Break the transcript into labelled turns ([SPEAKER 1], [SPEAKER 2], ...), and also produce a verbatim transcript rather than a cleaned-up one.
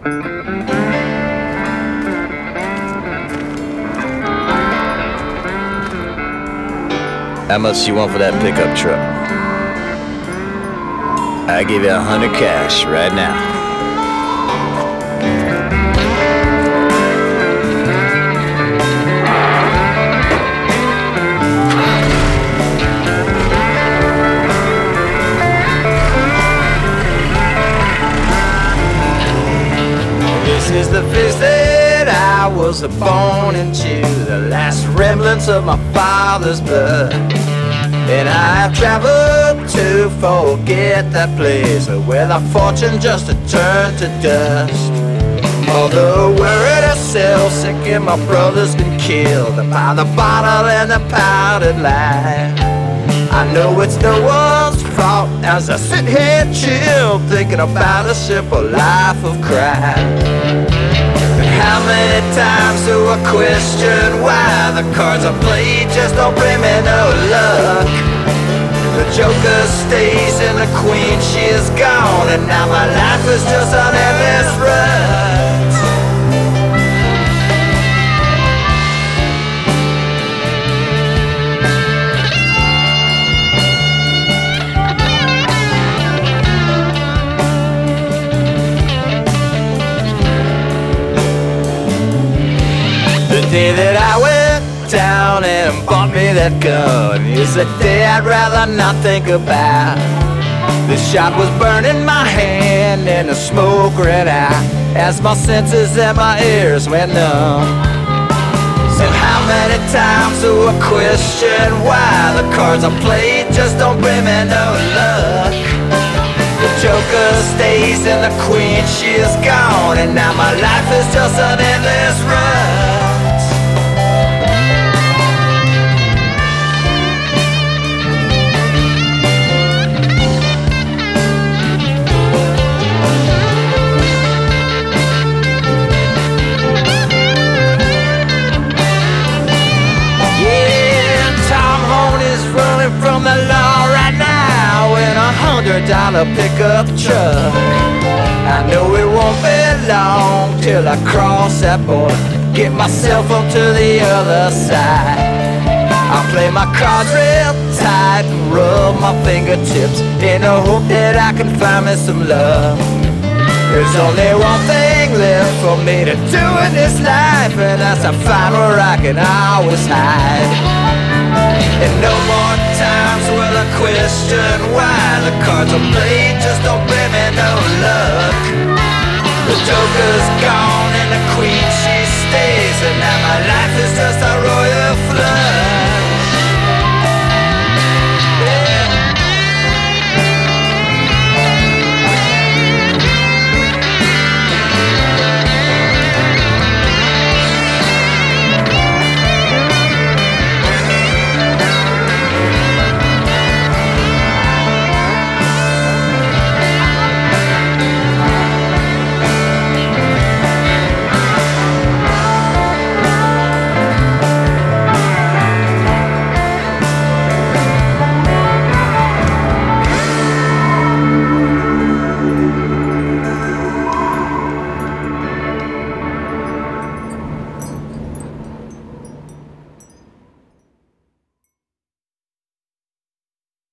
[SPEAKER 1] How much you want for that pickup truck? I give you a hundred cash right now.
[SPEAKER 2] This is the fist that I was born into, the last remnants of my father's blood. And I've traveled to forget that place where the fortune just turned to dust. Although worried or self-sick and my brother's been killed by the bottle and the powdered lie, I know it's no one's fault as I sit here chilled, thinking about a simple life of crime. How many times do I question why the cards I played just don't bring me no luck? The joker stays and the queen, she is gone, and now my life is just an endless rut. The day that I went down and bought me that gun is a day I'd rather not think about. The shot was burning my hand and the smoke ran out as my senses and my ears went numb. So how many times do I question why the cards I played just don't bring me no luck? The joker stays and the queen, she is gone, and now my life is just an endless rut. From the law right now in a hundred dollar pickup truck. I know it won't be long till I cross that border, get myself onto the other side. I'll play my cards real tight and rub my fingertips in the hope that I can find me some love. There's only one thing left for me to do in this life, and that's to find where I can always hide. And no more times will I question why the cards are played just